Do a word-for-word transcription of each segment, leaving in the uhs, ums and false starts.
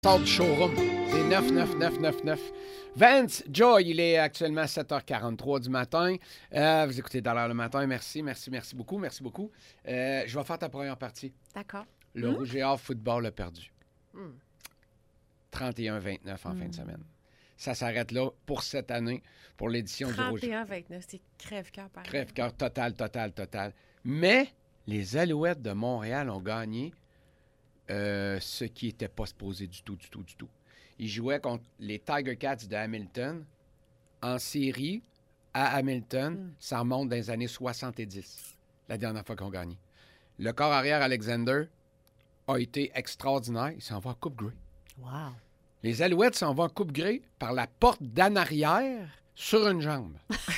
Sort du showroom. C'est neuf neuf neuf neuf neuf. Vance Joy, il est actuellement sept heures quarante-trois du matin. Euh, vous écoutez Dans l'air le matin. Merci, merci, merci beaucoup, merci beaucoup. Euh, je vais faire ta première partie. D'accord. Le mmh. Rouge et Or football a perdu. Mmh. trente et un vingt-neuf en mmh. fin de semaine. Ça s'arrête là pour cette année, pour l'édition du Rouge. trente et un vingt-neuf, c'est crève-cœur pareil. Crève-cœur total, total, total. Mais les Alouettes de Montréal ont gagné euh, ce qui n'était pas supposé du tout, du tout, du tout. Ils jouaient contre les Tiger Cats de Hamilton en série à Hamilton. Mm. Ça remonte dans les années soixante-dix, la dernière fois qu'ils ont gagné. Le corps arrière Alexander a été extraordinaire. Il s'en va en Coupe Grey. Wow! Les Alouettes s'en vont en Coupe Grey par la porte d'en arrière sur une jambe.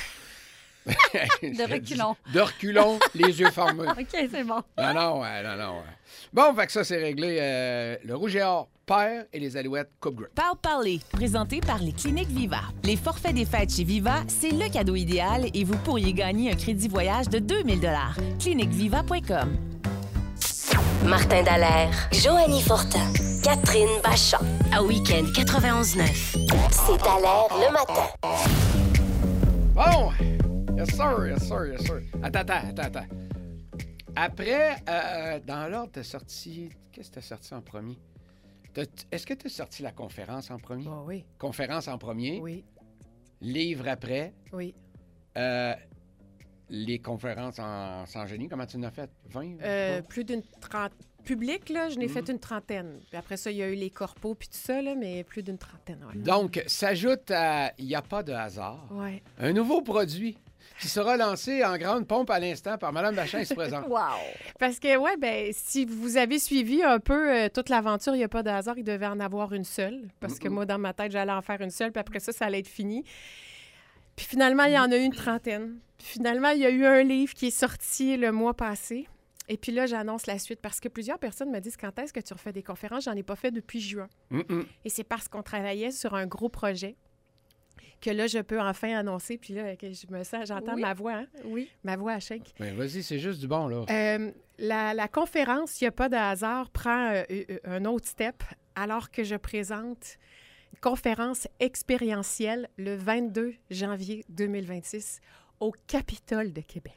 De reculons. De reculons, les yeux fermés. OK, c'est bon. Non, non, ouais, non, non. Ouais. Bon, fait que ça, c'est réglé. Euh, le Rouge et Or perd et les Alouettes Coupe Grey. Parle parler, présenté par les Cliniques Viva. Les forfaits des fêtes chez Viva, c'est le cadeau idéal et vous pourriez gagner un crédit voyage de deux mille dollars. clinique viva point com. Martin Dallaire, Joanie Fortin, Catherine Bachand. À Week-end quatre-vingt-onze neuf. C'est Dallaire le matin. Bon! Yes, sir, yes, sir, yes, sir. Attends, attends, attends, attends. Après, euh, dans l'ordre, t'as sorti... Qu'est-ce que t'as sorti en premier? T'as... Est-ce que t'as sorti la conférence en premier? Oh, oui. Conférence en premier. Oui. Livre après. Oui. Euh, les conférences en sans génie, comment tu en as fait? vingt? Euh, plus d'une trentaine. Public, là, je n'ai mm. fait une trentaine. Puis après ça, il y a eu les corpos puis tout ça, là, mais plus d'une trentaine. Ouais. Donc, s'ajoute à Il n'y a pas de hasard. Ouais. Un nouveau produit qui sera lancé en grande pompe à l'instant par Mme Bachand ici présente. Wow! Parce que, ouais, ben si vous avez suivi un peu euh, toute l'aventure, il n'y a pas de hasard, il devait en avoir une seule. Parce que moi, dans ma tête, j'allais en faire une seule, puis après ça, ça allait être fini. Puis finalement, il y en a eu une trentaine. Puis finalement, il y a eu un livre qui est sorti le mois passé. Et puis là, j'annonce la suite parce que plusieurs personnes me disent « Quand est-ce que tu refais des conférences? » J'en ai pas fait depuis juin. Mm-mm. Et c'est parce qu'on travaillait sur un gros projet que là, je peux enfin annoncer. Puis là, que je me sens, j'entends oui. ma voix, hein? Oui. Ma voix à shake. Ben, vas-y, c'est juste du bon, là. Euh, la, la conférence, il n'y a pas de hasard, prend euh, un autre step alors que je présente une conférence expérientielle le vingt-deux janvier deux mille vingt-six au Capitole de Québec.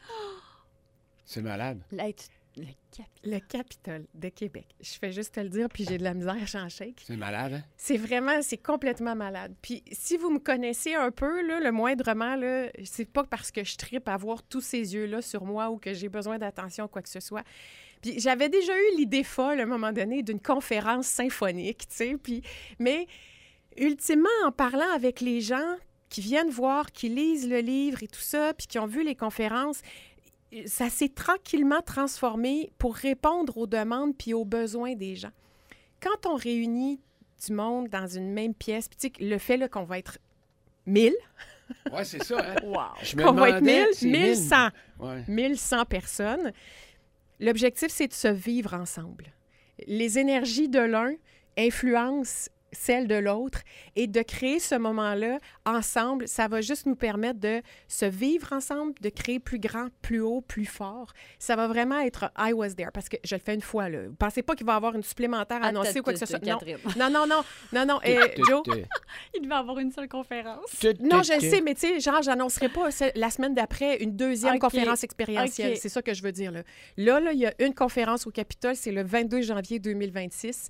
C'est malade. Là, tu... Le cap... Le Capitole de Québec. Je fais juste te le dire, puis j'ai de la misère à en shake. C'est malade, hein? C'est vraiment, c'est complètement malade. Puis si vous me connaissez un peu, là, le moindrement, là, c'est pas parce que je trippe à voir tous ces yeux-là sur moi ou que j'ai besoin d'attention ou quoi que ce soit. Puis j'avais déjà eu l'idée folle, à un moment donné, d'une conférence symphonique, tu sais, puis... Mais ultimement, en parlant avec les gens qui viennent voir, qui lisent le livre et tout ça, puis qui ont vu les conférences... ça s'est tranquillement transformé pour répondre aux demandes puis aux besoins des gens. Quand on réunit du monde dans une même pièce, puis tu sais, le fait là, qu'on va être mille... Oui, c'est ça, hein? Wow! Je me qu'on va être demandais, mille, c'est mille cent. Ouais. mille cent personnes. L'objectif, c'est de se vivre ensemble. Les énergies de l'un influencent celle de l'autre et de créer ce moment-là ensemble, ça va juste nous permettre de se vivre ensemble, de créer plus grand, plus haut, plus fort. Ça va vraiment être « I was there » parce que je le fais une fois. Là. Pensez pas qu'il va y avoir une supplémentaire annoncée ou quoi que ce soit. Non, non, non, non, non, non. Et Joe? Il devait avoir une seule conférence. Non, je le sais, mais tu sais, genre, j'annoncerai pas la semaine d'après une deuxième okay. conférence expérientielle. Okay. C'est ça que je veux dire. Là, là, là, il y a une conférence au Capitole, c'est le vingt-deux janvier deux mille vingt-six.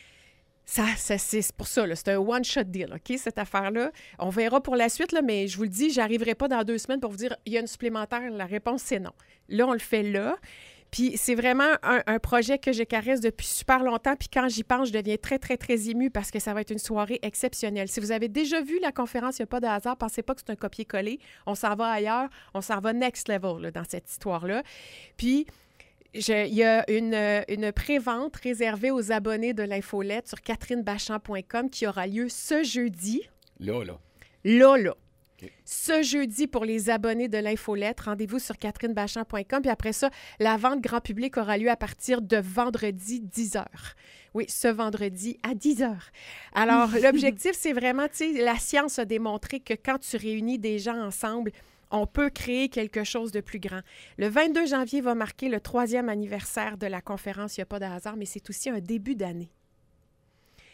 Ça, ça, c'est pour ça, là. C'est un one-shot deal, OK, cette affaire-là. On verra pour la suite, là, mais je vous le dis, je n'arriverai pas dans deux semaines pour vous dire il y a une supplémentaire. La réponse, c'est non. Là, on le fait là. Puis c'est vraiment un, un projet que je caresse depuis super longtemps. Puis quand j'y pense, je deviens très, très, très émue parce que ça va être une soirée exceptionnelle. Si vous avez déjà vu la conférence « Il n'y a pas de hasard », pensez pas que c'est un copier-coller. On s'en va ailleurs. On s'en va next level là, dans cette histoire-là. Puis... Je, il y a une, une pré-vente réservée aux abonnés de l'infolette sur catherine bachand point com qui aura lieu ce jeudi. Là, là. Là, là. Okay. Ce jeudi, pour les abonnés de l'infolette, rendez-vous sur catherine bachand point com. Puis après ça, la vente grand public aura lieu à partir de vendredi dix heures. Oui, ce vendredi à dix heures. Alors, l'objectif, c'est vraiment, tu sais, la science a démontré que quand tu réunis des gens ensemble, on peut créer quelque chose de plus grand. Le vingt-deux janvier va marquer le troisième anniversaire de la conférence « Il n'y a pas de hasard », mais c'est aussi un début d'année.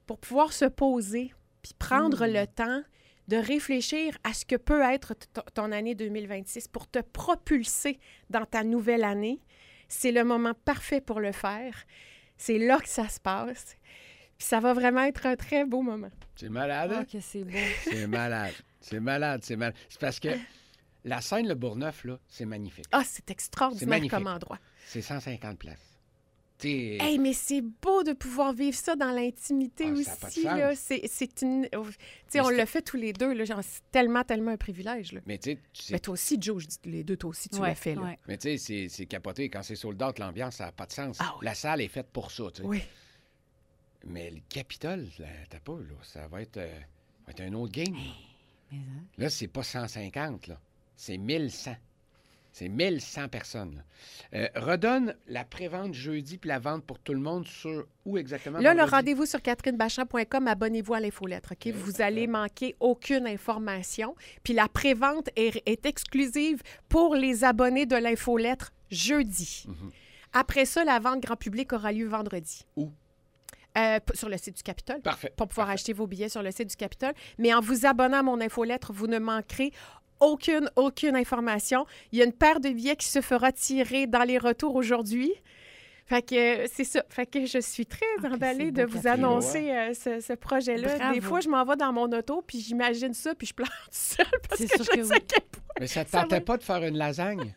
pour pouvoir se poser puis prendre Mm. le temps de réfléchir à ce que peut être t- ton année deux mille vingt-six pour te propulser dans ta nouvelle année. C'est le moment parfait pour le faire. C'est là que ça se passe. Puis ça va vraiment être un très beau moment. C'est malade, Oh, hein? que c'est beau. C'est malade. C'est malade, c'est malade. C'est parce que la scène Le Bourgneuf, là, c'est magnifique. Ah, c'est C'est extraordinaire magnifique. comme endroit. C'est cent cinquante places. T'sais, Hey, mais c'est beau de pouvoir vivre ça dans l'intimité Ah, ça a pas de aussi. sens. Là. C'est, c'est une... oh, tu sais, Mais on c'est- le fait tous les deux. Là, genre, c'est tellement, tellement un privilège. Là. mais tu sais, tu sais- Mais toi aussi, Joe, je dis les deux, toi aussi, tu Ouais, l'as fait. Là. ouais. mais tu sais, c'est- c'est capoté. Quand c'est sold out, l'ambiance, ça n'a pas de sens. Ah oui. La salle est faite pour ça, tu sais. Oui. Mais le Capitole, là, t'as pas, là, ça va être, euh, va être un autre game. là. Mais, hein. Là, c'est pas cent cinquante, là. C'est mille cent. C'est mille cent personnes. Là. Euh, redonne la prévente jeudi puis la vente pour tout le monde sur où exactement? Là, le vendredi? rendez-vous sur catherine bachand point com, abonnez-vous à l'infolettre, OK? Vous allez manquer aucune information. Puis la prévente est, est exclusive pour les abonnés de l'infolettre jeudi. Mhm. Après ça, la vente grand public aura lieu vendredi. Où? Euh, p- sur le site du Capitole. Parfait. Pour pouvoir Parfait. acheter vos billets sur le site du Capitole. Mais en vous abonnant à mon infolettre, vous ne manquerez aucune, aucune information. Il y a une paire de billets qui se fera tirer dans les retours aujourd'hui. Fait que euh, c'est ça. Fait que je suis très Ah, que emballée c'est de beau, vous Catherine. annoncer euh, ce, ce projet-là. Bravo. Des fois, je m'en vais dans mon auto, puis j'imagine ça, puis je pleure toute seule parce C'est que sûr je que sais oui. quel point. Mais ça te Ça tentait va. pas de faire une lasagne?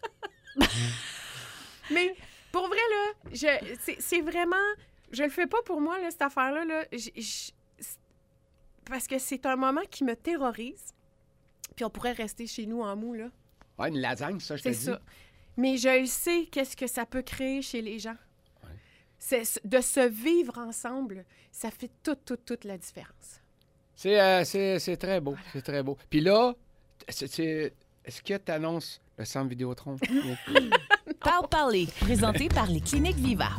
Mais pour vrai, là, je, c'est, c'est vraiment... Je le fais pas pour moi, là, cette affaire-là. Là. J- j- c'est- parce que c'est un moment qui me terrorise. Puis on pourrait rester chez nous en mou, là. Ouais, une lasagne, ça, je te C'est dis. ça. Mais je sais qu'est-ce que ça peut créer chez les gens. Ouais. C'est, de se vivre ensemble, ça fait toute, toute, toute la différence. C'est, euh, c'est, c'est très beau. C'est très beau. Puis là, c'est, c'est- est-ce que tu annonces le centre Vidéotron? Parle parler, présenté par les Cliniques Viva.